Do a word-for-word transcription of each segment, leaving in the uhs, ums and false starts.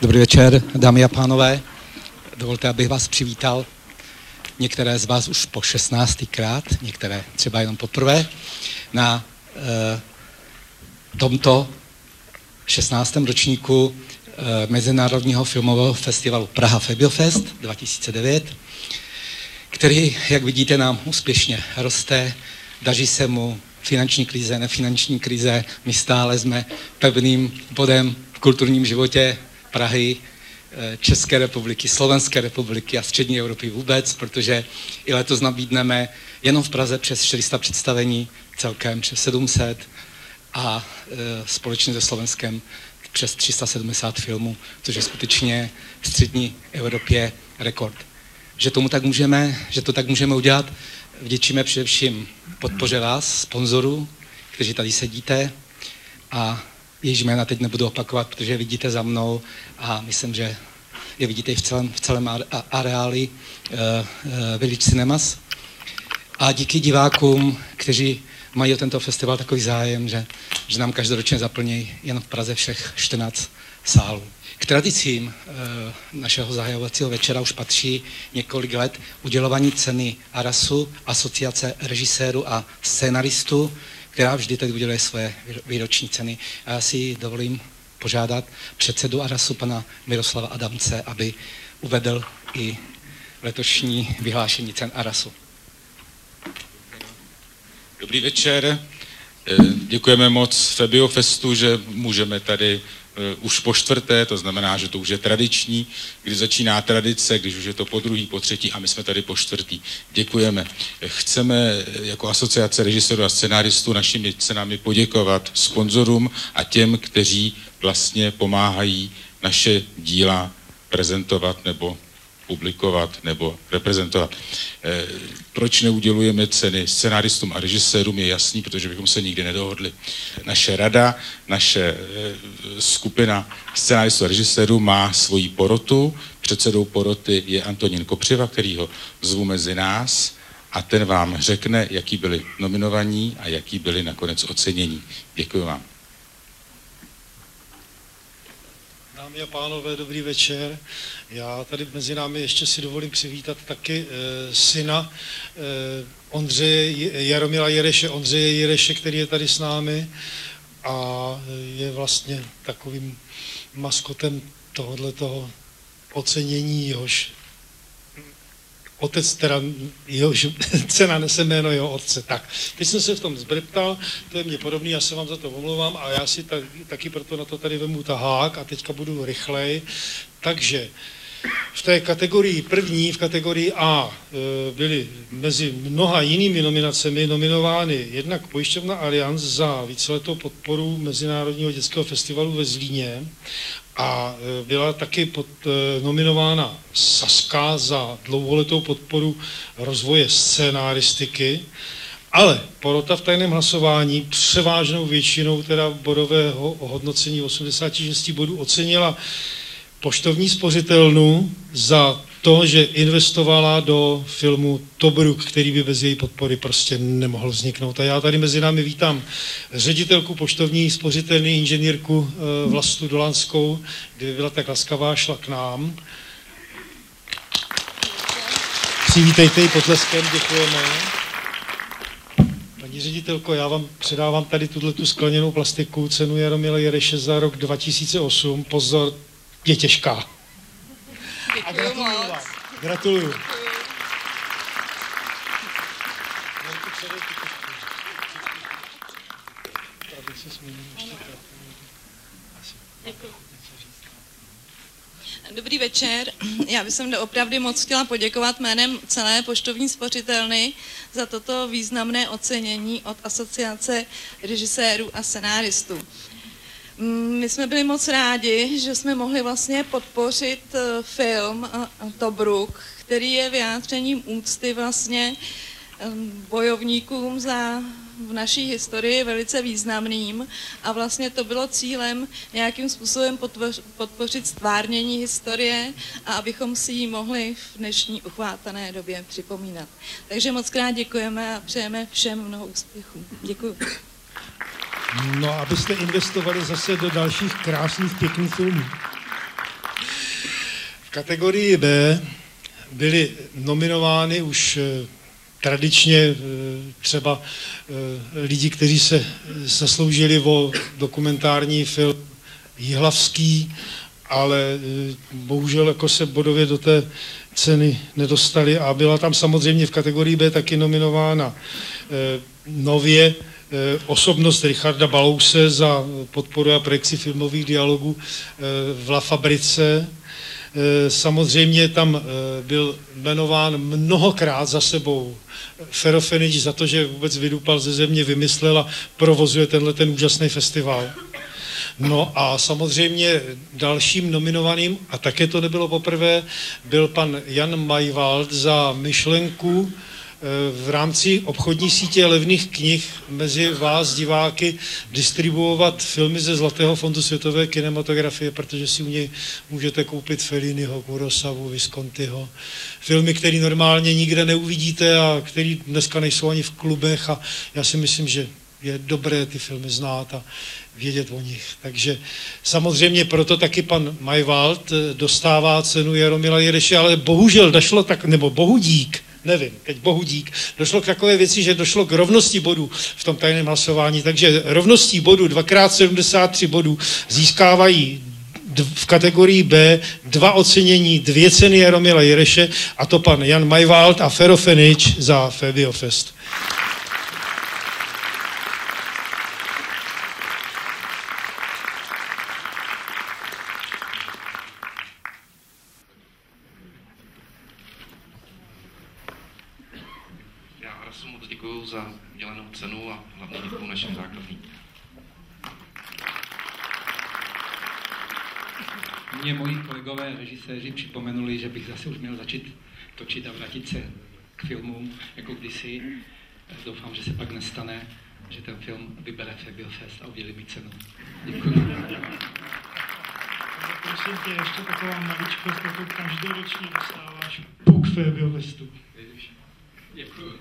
Dobrý večer, dámy a pánové. Dovolte, abych vás přivítal. Některé z vás už po šestnáctkrát, některé třeba jenom poprvé, na eh, tomto šestnáctém ročníku eh, Mezinárodního filmového festivalu Praha Fabulfest dva tisíce devět, který, jak vidíte, nám úspěšně roste, daří se mu finanční krize, nefinanční krize, my stále jsme pevným bodem v kulturním životě Prahy, České republiky, Slovenské republiky a střední Evropy vůbec, protože i letos nabídneme jenom v Praze přes čtyři sta představení, celkem přes sedm set a e, společně se Slovenskem přes tři sta sedmdesát filmů, což je skutečně v střední Evropě rekord. Že tomu tak můžeme, že to tak můžeme udělat, vděčíme především podpoře vás, sponzorů, kteří tady sedíte a jejichž jména teď nebudu opakovat, protože je vidíte za mnou a myslím, že je vidíte i v celém, v celém areáli uh, uh, Village Cinemas. A díky divákům, kteří mají o tento festival takový zájem, že, že nám každoročně zaplní jen v Praze všech čtrnáct sálů. K tradicím uh, našeho zahajovacího večera už patří několik let udělování ceny Arasu, Asociace režisérů a scénaristů, která vždy tady uděluje svoje výroční ceny. A já si dovolím požádat předsedu Arasu, pana Miroslava Adamce, aby uvedl i letošní vyhlášení cen Arasu. Dobrý večer. Děkujeme moc Fabulfestu, že můžeme tady už po čtvrté, to znamená, že to už je tradiční, kdy začíná tradice, když už je to po druhý, po třetí a my jsme tady po čtvrtý. Děkujeme. Chceme jako asociace režisérů a scenáristů našimi cenami poděkovat sponzorům a těm, kteří vlastně pomáhají naše díla prezentovat nebo publikovat nebo reprezentovat. E, proč neudělujeme ceny scenáristům a režisérům je jasný, protože bychom se nikdy nedohodli. Naše rada, naše e, skupina scenáristů a režisérů má svoji porotu. Předsedou poroty je Antonín Kopřiva, kterýho zvu mezi nás a ten vám řekne, jaký byli nominovaní a jaký byli nakonec ocenění. Děkuji vám. Dámy a pánové, dobrý večer. Já tady mezi námi ještě si dovolím přivítat taky e, syna e, Ondřeje Jaromila Jereše, Ondřeje Jereše, který je tady s námi a je vlastně takovým maskotem tohoto ocenění, jehož otec, teda jehož cena nese jméno jeho otce. Tak, teď jsem se v tom zbreptal, to je mně podobný, já se vám za to omlouvám a já si tak, taky proto na to tady vemu tahák a teďka budu rychlej. Takže v té kategorii první, v kategorii A, byly mezi mnoha jinými nominacemi nominovány jednak Pojišťovna Allianz za víceletou podporu Mezinárodního dětského festivalu ve Zlíně a byla taky pod, nominována Saska za dlouholetou podporu rozvoje scénáristiky, ale porota v tajném hlasování převážnou většinou teda bodového ohodnocení osmdesát šest bodů ocenila Poštovní spořitelnu za to, že investovala do filmu Tobruk, který by bez její podpory prostě nemohl vzniknout. A já tady mezi námi vítám ředitelku Poštovní spořitelny, inženýrku Vlastu Dolanskou, kdyby byla tak laskavá, šla k nám. Přivítejte ji potleskem, děkujeme. Paní ředitelko, já vám předávám tady tuto skleněnou plastiku, cenu Jaromila Jereše za rok dva tisíce osm. Pozor, je těžká. A gratuluju vám. Gratuluju. Dobrý večer. Já bych opravdu moc chtěla poděkovat jménem celé Poštovní spořitelny za toto významné ocenění od Asociace režisérů a scenáristů. My jsme byli moc rádi, že jsme mohli vlastně podpořit film Tobruk, který je vyjádřením úcty vlastně bojovníkům za v naší historii velice významným a vlastně to bylo cílem nějakým způsobem podpořit stvárnění historie a abychom si ji mohli v dnešní uchvátané době připomínat. Takže moc krát děkujeme a přejeme všem mnoho úspěchů. Děkuji. No, abyste investovali zase do dalších krásných, pěkných filmů. kategorii B byly nominovány už tradičně třeba lidi, kteří se zasloužili o dokumentární film Jihlavský, ale bohužel jako se bodově do té ceny nedostali a byla tam samozřejmě v kategorii B taky nominována nově osobnost Richarda Balouse za podporu a projekci filmových dialogů v La Fabrice. Samozřejmě tam byl jmenován mnohokrát za sebou Fero Fenič za to, že vůbec vydupal ze země, vymyslel a provozuje tenhle ten úžasný festival. No a samozřejmě dalším nominovaným, a také to nebylo poprvé, byl pan Jan Majwald za myšlenku v rámci obchodní sítě levných knih mezi vás, diváky, distribuovat filmy ze Zlatého fondu světové kinematografie, protože si u něj můžete koupit Felliniho, Kurosawu, Viscontiho. Filmy, které normálně nikde neuvidíte a které dneska nejsou ani v klubech a já si myslím, že je dobré ty filmy znát a vědět o nich. Takže samozřejmě proto taky pan Majwald dostává cenu Jaromila Jireše, ale bohužel došlo tak, nebo bohudík, nevím, teď bohudík, došlo k takové věci, že došlo k rovnosti bodů v tom tajném hlasování, takže rovností bodů, dvakrát sedmdesát tři bodů, získávají v kategorii B dva ocenění, dvě ceny Jaromila Jireše, a to pan Jan Majwald a Fero Fenič za Febiofest. Za udělenou cenu a hlavně děkuju našim zákazníkům. Mě moji kolegové režiséři připomenuli, že bych zase už měl začít točit a vrátit se k filmům jako kdysi. Doufám, že se pak nestane, že ten film vybere Febiofest a udělí mi cenu. Děkuji. Prosím tě, ještě taková maličkost, jako každoročně dostáváš puk Febiofestu. Děkuji.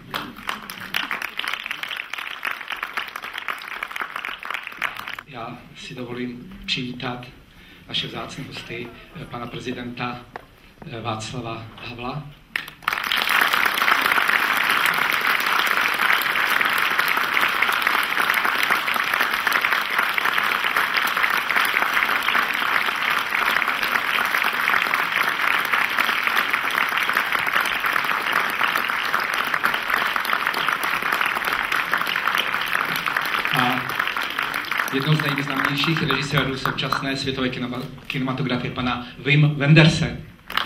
Já si dovolím přivítat naše vzácné hosty, pana prezidenta Václava Havla. Jednou z nejvýznamnějších režisérů současné světové kinematografie, pana Wim Wenderse.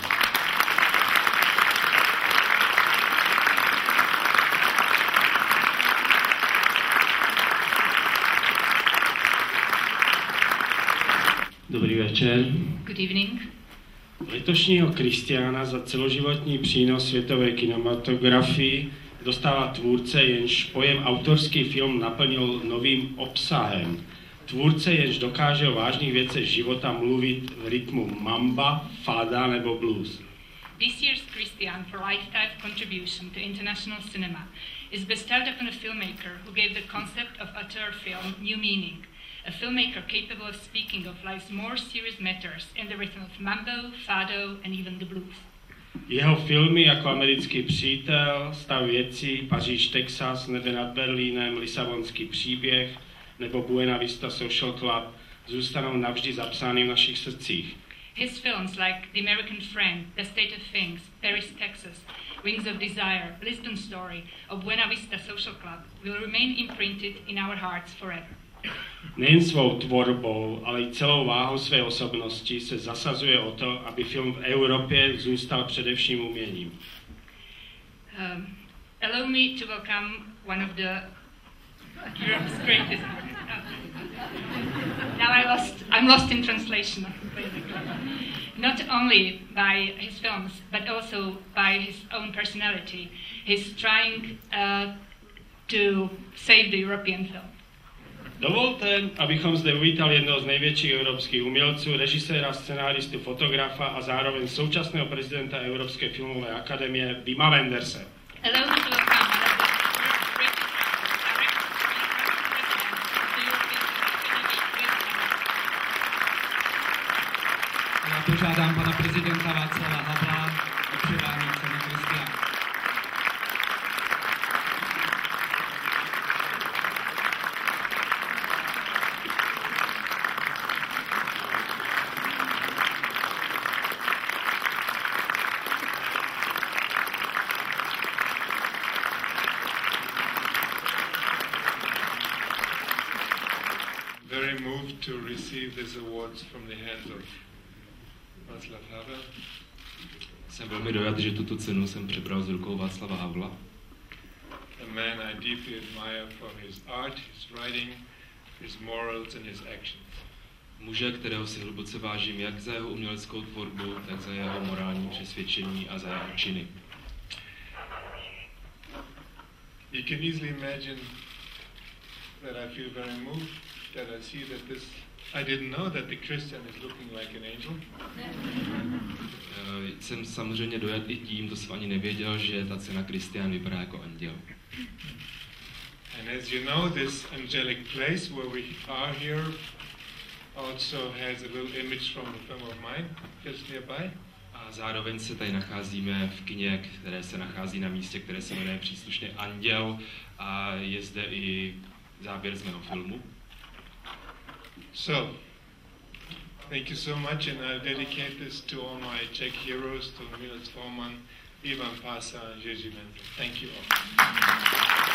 Dobrý večer. Good evening. Letošního Kristiána za celoživotní přínos světové kinematografii dostává tvůrce, jenž pojem autorský film naplnil novým obsahem. Tvůrce, jenž dokáže o vážných věcech života mluvit v rytmu mamba, fada nebo blues. This year's Christian for lifetime contribution to international cinema is bestowed upon a filmmaker who gave the concept of auteur film new meaning. A filmmaker capable of speaking of life's more serious matters in the rhythm of mambo, fado and even the blues. Jeho filmy jako Americký přítel, Stav věcí, Paříž, Texas, Nebe nad Berlínem, Lisabonský příběh nebo Buena Vista Social Club zůstanou navždy zapsány v našich srdcích. His films like The American Friend, The State of Things, Paris, Texas, Wings of Desire, Lisbon Story or Buena Vista Social Club will remain imprinted in our hearts forever. Nejen svou tvorbou, ale i celou váhou své osobnosti se zasazuje o to, aby film v Evropě zůstal především uměním. Um, allow me to welcome one of the Europe's greatest. Now I lost, I'm lost in translation, basically. Not only by his films, but also by his own personality. He's trying uh, to save the European film. Dovolte, abychom zde uvítali jednoho z největších evropských umělců, režiséra, scenáristu, fotografa a zároveň současného prezidenta Evropské filmové akademie Wima Wenderse. Allow me to welcome one of the Já požádám pana prezidenta Václava Havla o předání ceny Kristián. Very moved to receive these awards from the hands of Václav Havel. Jsem velmi dojat, že tuto cenu jsem přebral z rukou Václava Havla. A man I deeply admire for his art, his writing, his morals and his actions. Muže, kterého si hluboce vážím jak za jeho uměleckou tvorbu, tak za jeho morální přesvědčení a za jeho činy. You can easily imagine that I feel very moved, that I see that this, I didn't know that the Christian is looking like an angel. Uh, jsem samozřejmě dojat i tím, to jsem ani nevěděl, že ta cena Kristián vypadá jako anděl. And as you know, this angelic place where we are here also has a little image from a film of mine just nearby. A zároveň se tady nacházíme v kině, které se nachází na místě, které se jmenuje příslušně Anděl, a je zde i záběr z mého filmu. So, thank you so much, and I dedicate this to all my Czech heroes, to Miloš Forman, Ivan Pasa, and Jerzy Menzel. Thank you all.